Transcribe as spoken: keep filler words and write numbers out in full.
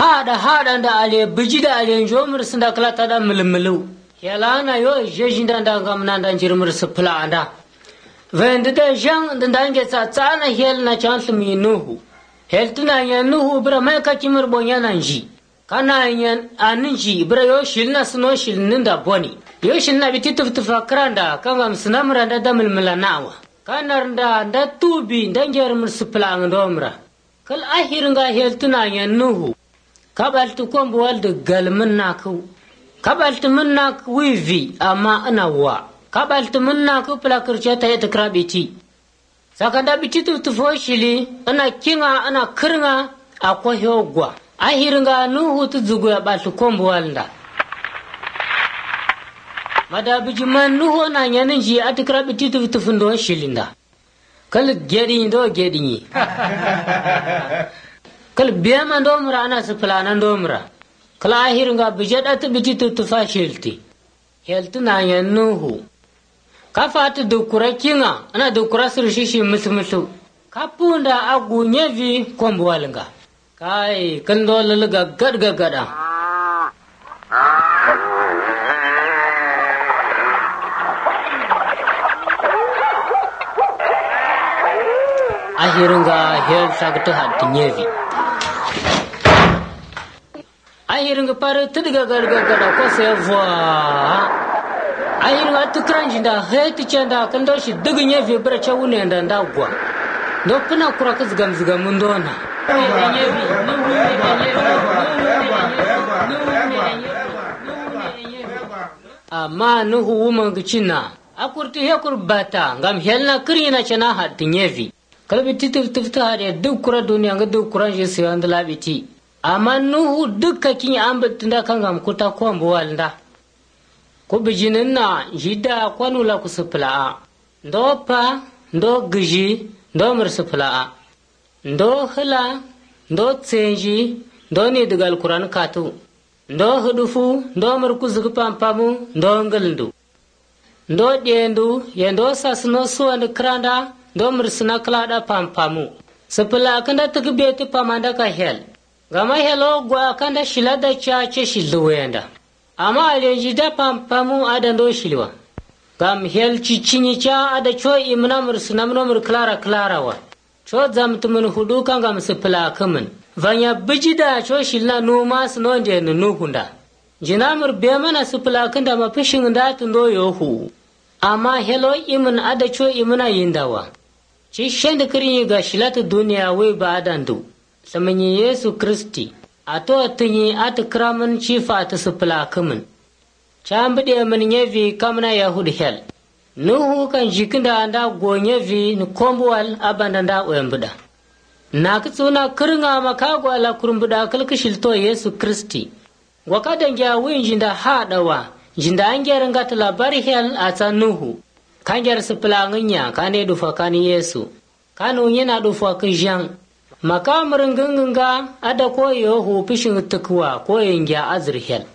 hada hada da ale biji da ale jomur sinda kala tada milmilu yalana yo jejinda da gamna da jirmur sipla anda vende da jang da dange sa tsana hel na chance mi nuhu hel tuna ya nuhu bra mai ka kimur bonya nanji kana yan aninji bra yo shilna suno shilnin da boni yo shilna biti tuftufa kranda kangam sinamra da damil milanawa kanar da da tubi dange mur sipla ndomra kal ahiringa hel tuna ya nuhu kabaltu kombo walde galmin naku kabaltu minnak wivi amma ana wa kabaltu minnak plakirce ta yata krabiti sakanda biti tufo shili ana kinga ana kirnga akwai hogwa ahiringa nuhu tuzugu ya baltu kombo walda madabiji man nuhu na nyanin ji atikrabiti tufundo shilinda kal gedi ndo gedi kal biyama ndomra ana siflana ndomra kala ahirnga bijada ta biti tufa shilti heltu na yannuhu kafata dukura kinga ana dukura surshishi musmusu kapunda agu nyevi kombwalanga kai kandol ga gadga gada ahirnga hel sagta hat nyevi ahiringa pare tidiga garga gada ko se vo ahiringa tukranji da heti chanda kando shi diginye fi bra chawune nda ndagwa do kuna kura kazgam zgam ndona amma nuhu woman gicina akurti hekur bata ngam helna kirina chana hatinyevi kalbi titif tifta hade duk kura duniya ga duk kura je se andala biti amma nuhu dukka kin ambatin da kan gam kuta kombo walda ko bijinin na jida kwanula ku sufla ndo pa ndo giji ndo mir sufla ndo hila ndo tsenji ndo ni digal qur'an katu ndo hudufu ndo mir ku zugu pampamu ndo ngalndu ndo dendu ye ndo sasno suwan kranda ndo mir sna klada pampamu sufla kanda tukbeti pamanda ka hel gama helo gwa kanda shilada chache shiluenda ama alenji da pampamu adando shilwa gam hel chichini cha ada cho imna mursna mno mur klara klara wa cho zamtumun hudu kanga msipla kamun vanya bijida cho shilna no mas no de no hunda jinamur bemana sipla kanda mafishin da tundo yohu ama helo imun ada cho imna yindawa chi shende kiri ga shilata duniya we ba adandu samanyi Yesu Kristi ato atinyi atkraman chifa atasupla kamun chambide man nyevi kamna yahud hel nuhu kan jikinda anda go nyevi ni kombwal abanda nda wembuda nakitsuna kirnga makago ala kurumbuda kalkishilto Yesu Kristi wakada nja winjinda hadawa jinda angera ngata labari hel ata nuhu kanjar supla ngnya kane dufa kani Yesu kanu yana dufa kijang makamarin gangan ada koyo hu fishin tukwa koyin ya azrihel